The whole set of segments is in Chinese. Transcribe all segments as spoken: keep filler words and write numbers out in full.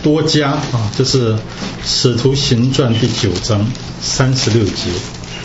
多加啊，这是使徒行传第九章三十六节。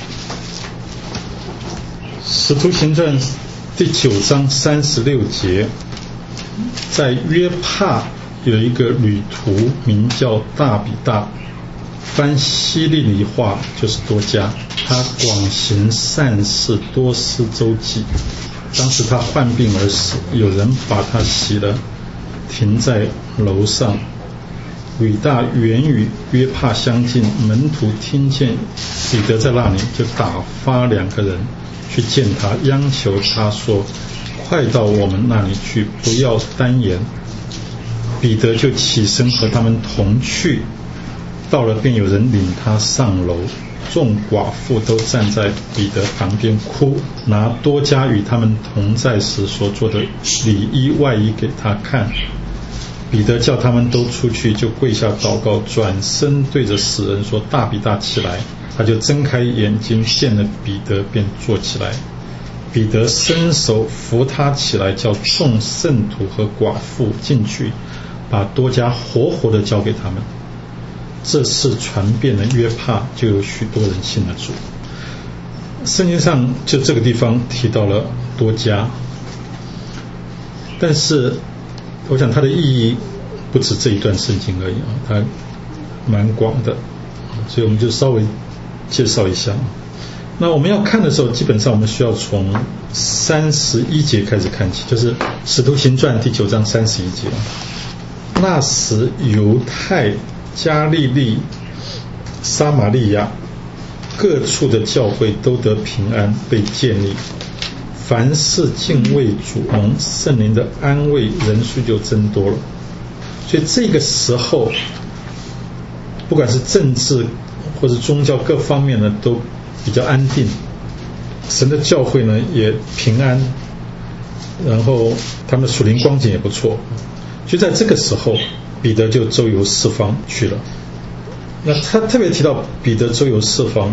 使徒行传第九章三十六节，在约帕有一个旅途名叫大比大，翻希利尼话就是多加，他广行善事，多施周济。当时他患病而死，有人把他洗了，停在楼上。吕大原与约帕相近，门徒听见彼得在那里，就打发两个人去见他，央求他说：快到我们那里去，不要单言。彼得就起身和他们同去，到了便有人领他上楼，众寡妇都站在彼得旁边哭，拿多加与他们同在时所做的里衣外衣给他看。彼得叫他们都出去，就跪下祷告，转身对着死人说：大比大起来。他就睁开眼睛，见了彼得，便坐起来。彼得伸手扶他起来，叫众圣徒和寡妇进去，把多加活活的交给他们。这事传遍了约帕，就有许多人信了主。圣经上就这个地方提到了多加，但是我想它的意义不止这一段圣经而已啊，它蛮广的，所以我们就稍微介绍一下。那我们要看的时候，基本上我们需要从三十一节开始看起，就是使徒行传第九章三十一节。那时犹太、加利利、撒玛利亚各处的教会都得平安，被建立。凡事敬畏主，蒙圣灵的安慰，人数就增多了。所以这个时候，不管是政治或者宗教各方面呢，都比较安定，神的教会呢也平安，然后他们的属灵光景也不错。就在这个时候，彼得就周游四方去了。那他特别提到彼得周游四方，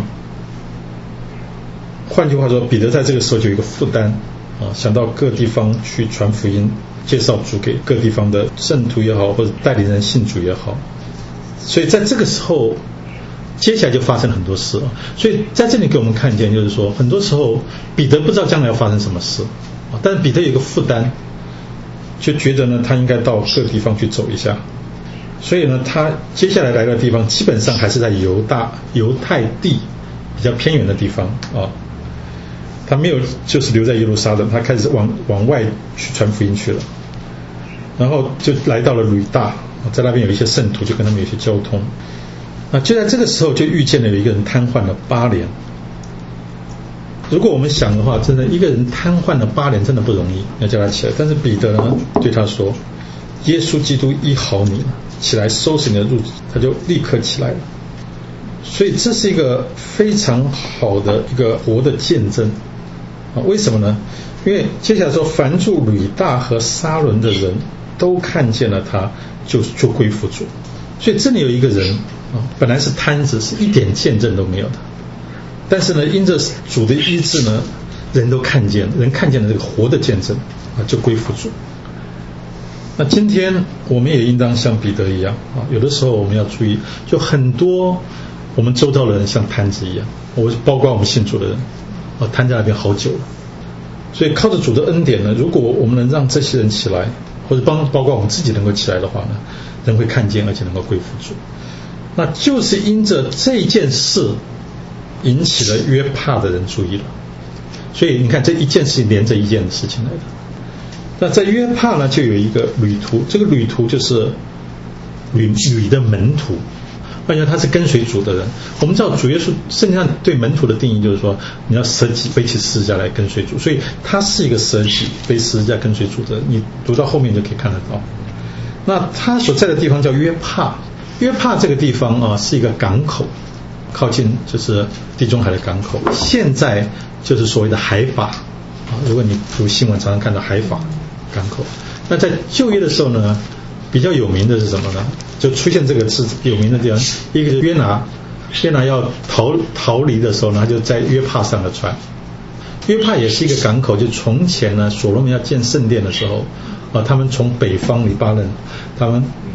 换句话说，彼得在这个时候就有一个负担啊，想到各地方去传福音，介绍主给各地方的圣徒也好，或者带领人信主也好。所以在这个时候，接下来就发生很多事了。所以在这里给我们看见，就是说，很多时候彼得不知道将来要发生什么事啊，但是彼得有一个负担，就觉得呢，他应该到各地方去走一下。所以呢，他接下来来的地方基本上还是在犹大、犹太地比较偏远的地方啊。他没有就是留在耶路撒冷，他开始往往外去传福音去了。然后就来到了吕大，在那边有一些圣徒，就跟他们有一些交通。那就在这个时候，就遇见了有一个人瘫痪了八年。如果我们想的话，真的一个人瘫痪了八年真的不容易，要叫他起来。但是彼得呢对他说：耶稣基督医好你了，起来收拾你的褥子。他就立刻起来了。所以这是一个非常好的一个活的见证啊！为什么呢？因为接下来说，凡住吕大和沙伦的人都看见了他，就就归服主。所以这里有一个人啊，本来是瘫子，是一点见证都没有的，但是呢，因着主的医治呢，人都看见，人看见了这个活的见证啊，就归服主。那今天我们也应当像彼得一样啊，有的时候我们要注意，就很多我们周遭的人像瘫子一样，我包括我们信主的人啊，瘫在那边好久了。所以靠着主的恩典呢，如果我们能让这些人起来，或者帮包括我们自己能够起来的话呢，人会看见，而且能够归服主。那就是因着这件事引起了约帕的人注意了。所以你看，这一件事情连着一件事情来的。那在约帕呢，就有一个旅途，这个旅途就是旅旅的门徒，而且他是跟随主的人。我们知道主耶稣圣经上对门徒的定义就是说，你要舍己背起十字架来跟随主，所以他是一个舍己背十字架跟随主的人。你读到后面就可以看得到。那他所在的地方叫约帕，约帕这个地方啊是一个港口，靠近就是地中海的港口，现在就是所谓的海法啊。如果你读新闻常常看到海法港口。那在旧约的时候呢，比较有名的是什么呢？就出现这个是有名的地方，一个是约拿，约拿要逃逃离的时候呢，他就在约帕上了船。约帕也是一个港口，就从前呢，所罗门要建圣殿的时候啊，他们从北方黎巴嫩，他们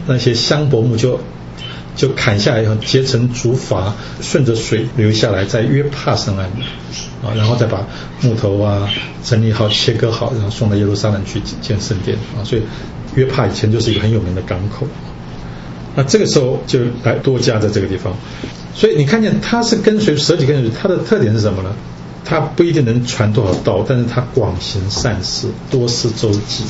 那些香柏木就就砍下来以后结成竹筏，顺着水流下来，在约帕上岸的啊，然后再把木头啊整理好、切割好，然后送到耶路撒冷去建圣殿啊。所以约帕以前就是一个很有名的港口。那这个时候就来多加在这个地方，所以你看见他是跟随舍己跟随，他的特点是什么呢？他不一定能传多少道，但是他广行善事，多施周济。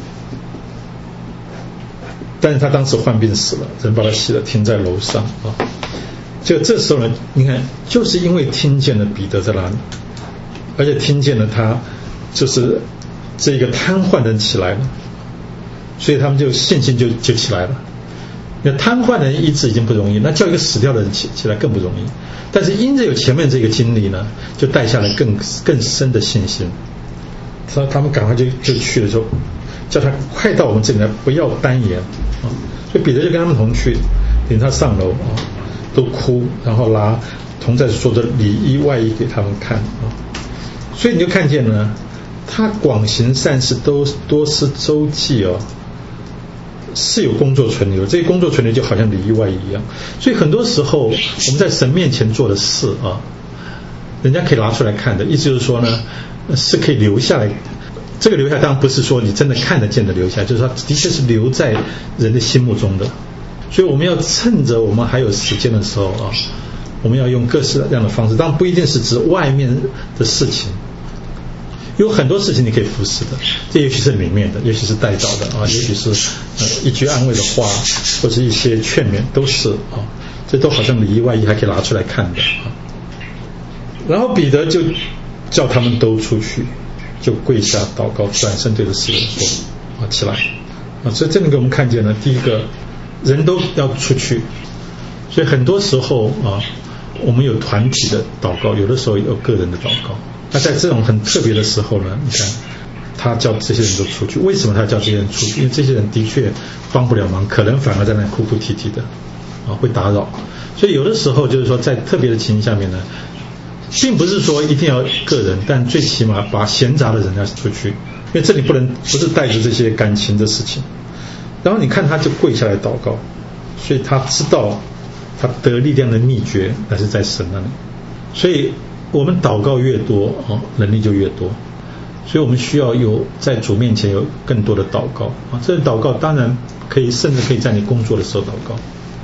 但是他当时患病死了，人把他洗了，停在楼上啊。就这时候呢，你看，就是因为听见了彼得在那里，而且听见了他就是这个瘫痪的人起来了，所以他们就信心就就起来了。那瘫痪的人医治已经不容易，那叫一个死掉的人起起来更不容易。但是因着有前面这个经历呢，就带下来更更深的信心。所以他们赶快就就去了，说叫他快到我们这里来，不要单言啊。所以彼得就跟他们同去，领他上楼啊，都哭，然后拿同在所的里衣外衣给他们看啊。所以你就看见呢，他广行善事，都多施周济哦。是有工作存留，这些工作存留就好像里衣外衣一样。所以很多时候我们在神面前做的事啊，人家可以拿出来看的，意思就是说呢，是可以留下来。这个留下当然不是说你真的看得见的留下，就是说的确是留在人的心目中的。所以我们要趁着我们还有时间的时候啊，我们要用各式各样的方式，当然不一定是指外面的事情。有很多事情你可以服侍的，这也许是里面的，也许是带导的啊，也许是呃一句安慰的话，或者一些劝勉，都是啊，这都好像里衣外衣还可以拿出来看的啊。然后彼得就叫他们都出去，就跪下祷告，转身对着四人说啊，起来啊。所以这里给我们看见了，第一个人都要出去，所以很多时候啊，我们有团体的祷告，有的时候有个人的祷告。那在这种很特别的时候呢，你看他叫这些人都出去，为什么他叫这些人出去？因为这些人的确帮不了忙，可能反而在那哭哭啼啼的啊，会打扰。所以有的时候就是说，在特别的情形下面呢，并不是说一定要个人，但最起码把闲杂的人要出去，因为这里不能不是带着这些感情的事情。然后你看他就跪下来祷告，所以他知道他得力量的秘诀乃是在神那里。所以我们祷告越多啊，能力就越多。所以我们需要有在主面前有更多的祷告啊。这祷告当然可以，甚至可以在你工作的时候祷告。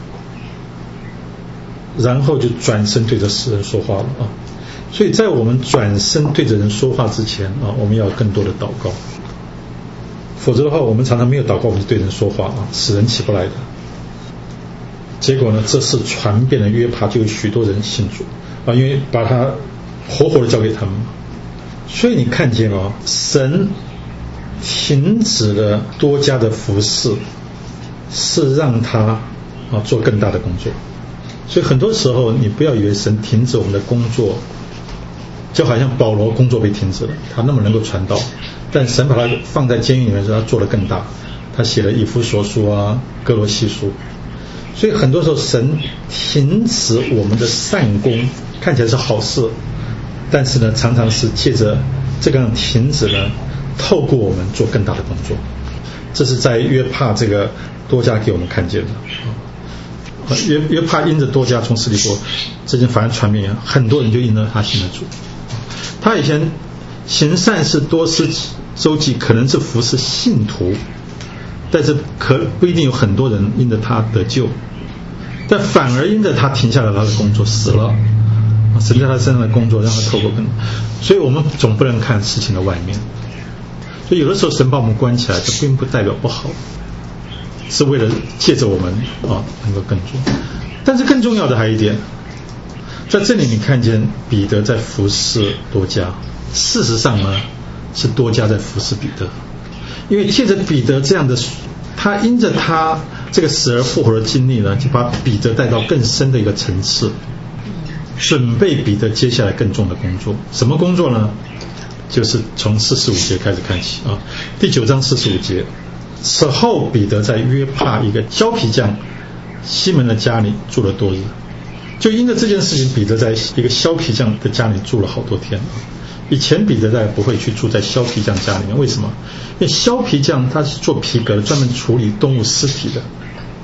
然后就转身对着世人说话了啊。所以在我们转身对着人说话之前啊，我们要有更多的祷告。否则的话，我们常常没有祷告，我们就对人说话啊，使人起不来的。结果呢，这事传遍了约帕，就有许多人信主啊，因为把他活活的交给他们。所以你看见哦，神停止了多加的服侍，是让他啊做更大的工作。所以很多时候你不要以为神停止我们的工作，就好像保罗工作被停止了，他那么能够传道，但神把他放在监狱里面，说他做得更大，他写了以弗所书啊、哥罗西书。所以很多时候神停止我们的善功，看起来是好事，但是呢常常是借着这个停止呢，透过我们做更大的工作。这是在约帕这个多加给我们看见的。约约帕因着多加从死里说，这件反而传遍，很多人就因着他信了主。他以前行善事多施周济，可能是服侍信徒，但是可不一定有很多人因着他得救，但反而因着他停下了他的工作，死了，神在他身上的工作让他透过更，所以我们总不能看事情的外面。所以有的时候神把我们关起来，这并不代表不好，是为了借着我们啊能够更做。但是更重要的还有一点，在这里你看见彼得在服侍多加，事实上呢是多加在服侍彼得，因为借着彼得这样的，他因着他这个死而复活的经历呢，就把彼得带到更深的一个层次，准备彼得接下来更重的工作。什么工作呢？就是从四十五节开始看起啊，第九章四十五节。此后彼得在约帕一个削皮匠西门的家里住了多日。就因着这件事情，彼得在一个削皮匠的家里住了好多天。以前彼得在不会去住在削皮匠家里面，为什么？因为削皮匠他是做皮革的，专门处理动物尸体的。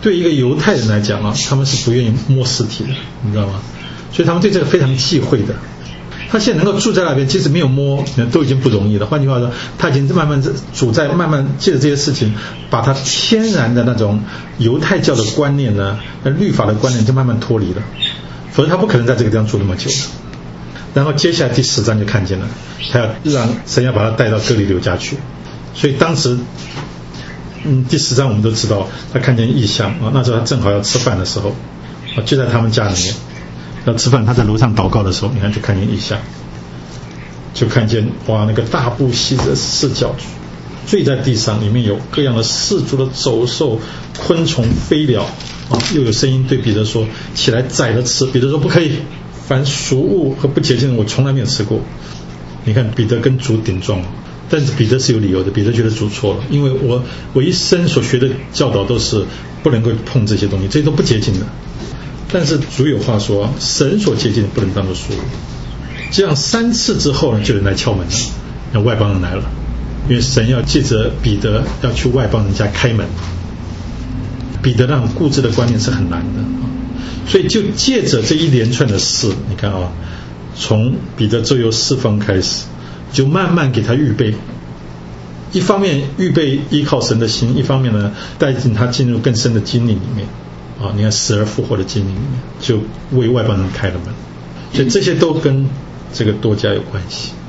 对一个犹太人来讲啊，他们是不愿意摸尸体的，你知道吗？所以他们对这个非常忌讳的。他现在能够住在那边，即使没有摸，都已经不容易了。换句话说，他已经慢慢主在慢慢借着这些事情，把他天然的那种犹太教的观念呢，律法的观念就慢慢脱离了，否则他不可能在这个地方住那么久的。然后接下来第十章就看见了，他要让神要把他带到哥尼流家去。所以当时，嗯，第十章我们都知道，他看见异象啊，那时候他正好要吃饭的时候，啊，就在他们家里面。要吃饭，他在楼上祷告的时候，你看就看见异象，就看见哇，那个大布席的四角坠在地上，里面有各样的四足的走兽、昆虫、飞鸟啊，又有声音对彼得说：“起来宰了吃。”彼得说：“不可以，凡俗物和不洁净的，我从来没有吃过。”你看彼得跟主顶撞，但是彼得是有理由的，彼得觉得主错了，因为我我一生所学的教导都是不能够碰这些东西，这些都不洁净的。但是主有话说，神所洁净的不能当作俗物。这样三次之后呢，就有人来敲门了，那外邦人来了，因为神要借着彼得要去外邦人家开门。彼得那种固执的观念是很难的，所以就借着这一连串的事，你看啊，从彼得周游四方开始，就慢慢给他预备。一方面预备依靠神的心，一方面呢带进他进入更深的经历里面。啊，你看死而复活的经历里面，就为外邦人开了门，所以这些都跟这个多加有关系。